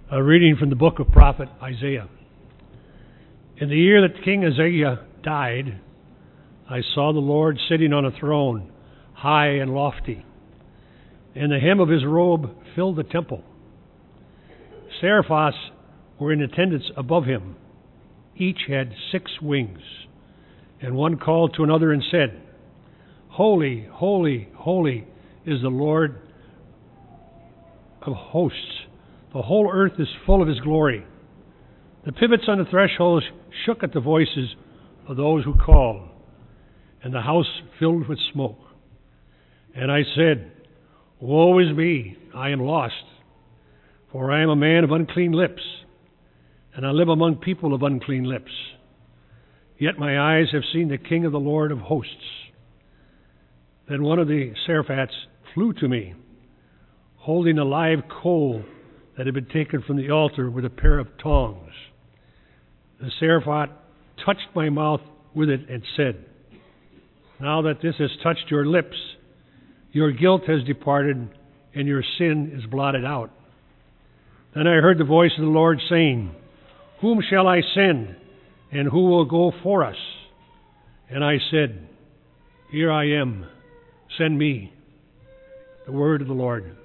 A reading from the book of prophet Isaiah. In the year that King Uzziah died, I saw the Lord sitting on a throne, high and lofty, and the hem of his robe filled the temple. Seraphs were in attendance above him. Each had 6 wings, and one called to another and said, Holy, holy, holy is the Lord of hosts. The whole earth is full of his glory. The pivots on the thresholds shook at the voices of those who called, and the house filled with smoke. And I said, Woe is me, I am lost, for I am a man of unclean lips, and I live among people of unclean lips. Yet my eyes have seen the King of the Lord of hosts. Then one of the seraphs flew to me, holding a live coal that had been taken from the altar with a pair of tongs. The seraph touched my mouth with it and said, Now that this has touched your lips, your guilt has departed and your sin is blotted out. Then I heard the voice of the Lord saying, Whom shall I send, and who will go for us? And I said, Here I am, send me. The word of the Lord.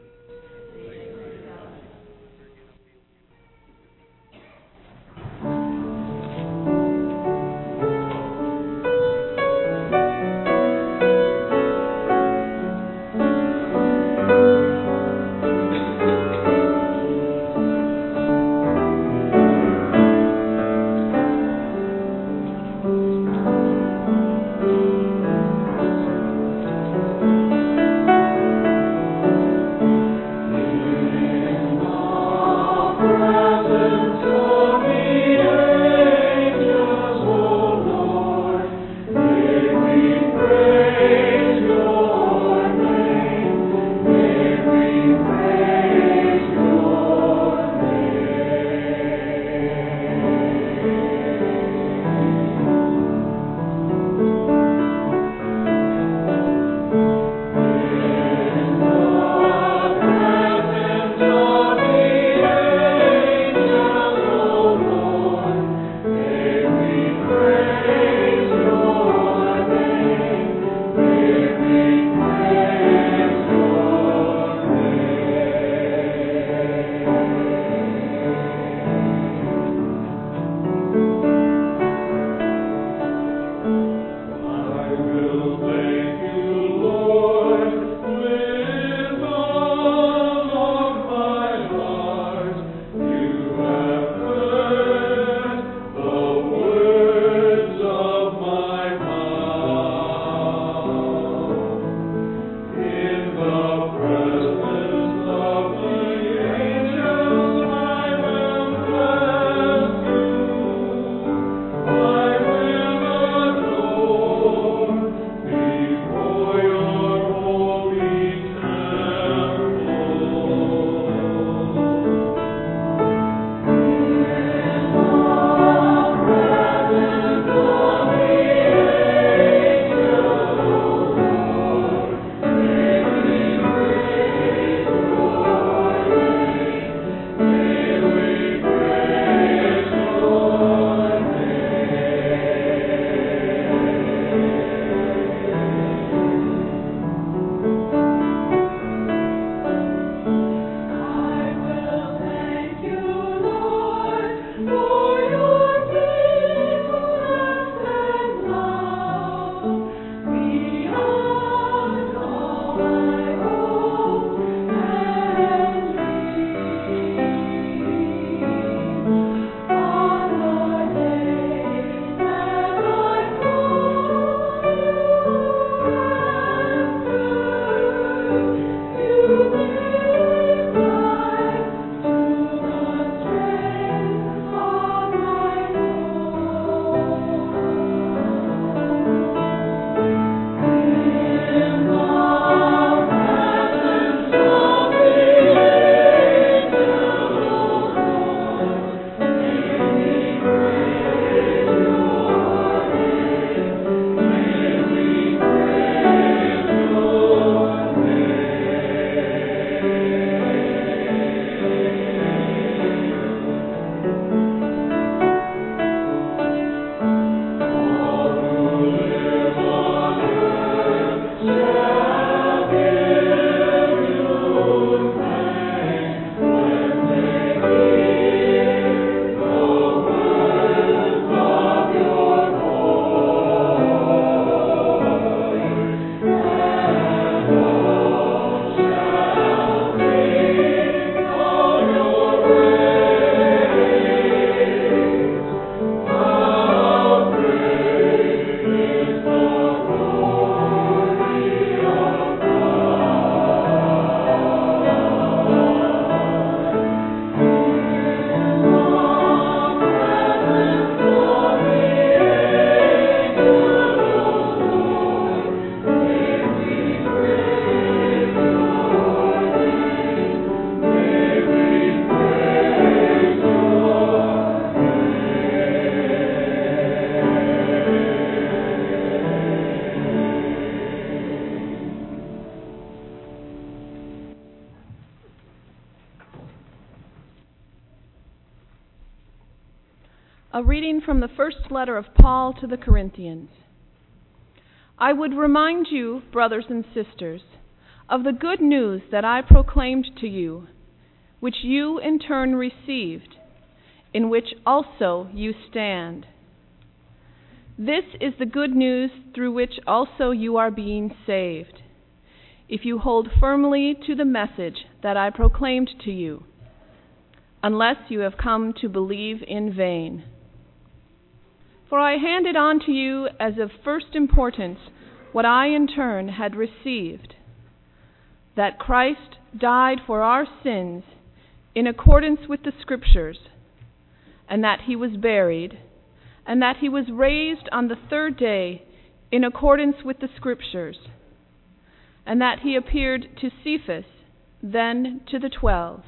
A reading from the first letter of Paul to the Corinthians. I would remind you, brothers and sisters, of the good news that I proclaimed to you, which you in turn received, in which also you stand. This is the good news through which also you are being saved, if you hold firmly to the message that I proclaimed to you, unless you have come to believe in vain. For I handed on to you as of first importance what I in turn had received, that Christ died for our sins in accordance with the Scriptures, and that he was buried, and that he was raised on the third day in accordance with the Scriptures, and that he appeared to Cephas, then to the 12.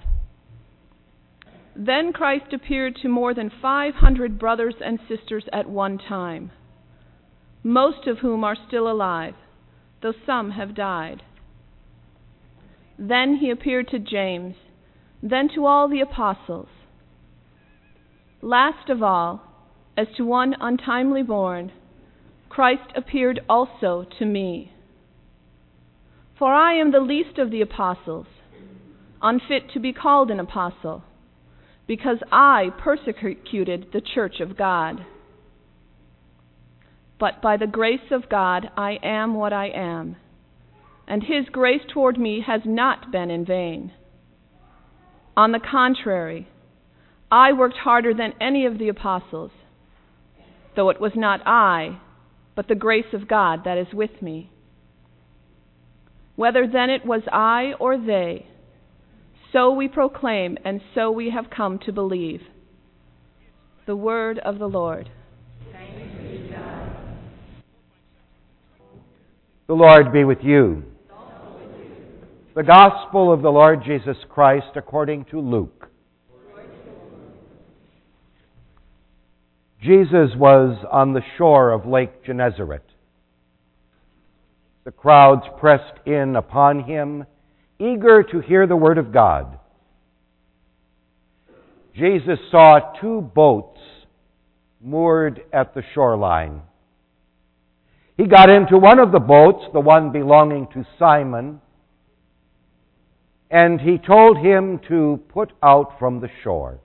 Then Christ appeared to more than 500 brothers and sisters at one time, most of whom are still alive, though some have died. Then he appeared to James, then to all the apostles. Last of all, as to one untimely born, Christ appeared also to me. For I am the least of the apostles, unfit to be called an apostle, because I persecuted the church of God. But by the grace of God I am what I am, and his grace toward me has not been in vain. On the contrary, I worked harder than any of the apostles, though it was not I, but the grace of God that is with me. Whether then it was I or they, so we proclaim, and so we have come to believe. The word of the Lord. Thanks be to God. The Lord be with you. The Gospel of the Lord Jesus Christ according to Luke. Jesus was on the shore of Lake Gennesaret. The crowds pressed in upon him, eager to hear the word of God. Jesus saw 2 boats moored at the shoreline. He got into one of the boats, the one belonging to Simon, and he told him to put out from the shore.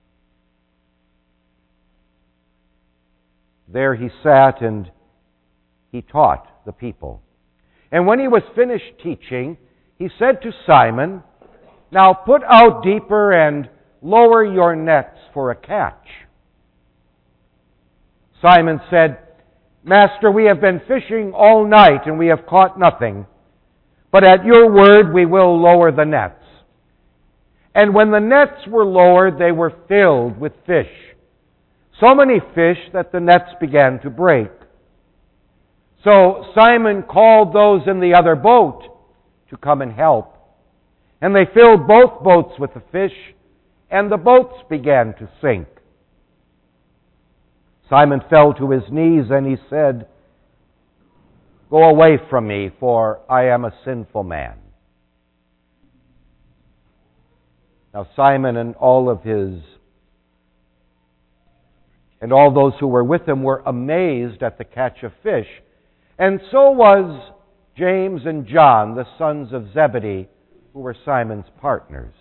There he sat and he taught the people. And when he was finished teaching, he said to Simon, "Now put out deeper and lower your nets for a catch." Simon said, "Master, we have been fishing all night and we have caught nothing. But at your word we will lower the nets." And when the nets were lowered, they were filled with fish. So many fish that the nets began to break. So Simon called those in the other boat to come and help. And they filled both boats with the fish, and the boats began to sink. Simon fell to his knees and he said, "Go away from me, for I am a sinful man." Now Simon and all those who were with him were amazed at the catch of fish, and so was James and John, the sons of Zebedee, who were Simon's partners.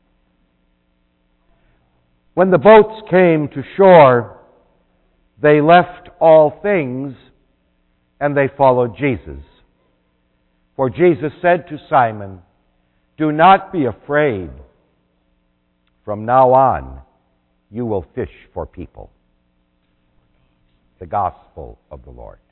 When the boats came to shore, they left all things and they followed Jesus. For Jesus said to Simon, "Do not be afraid. From now on, you will fish for people." The Gospel of the Lord.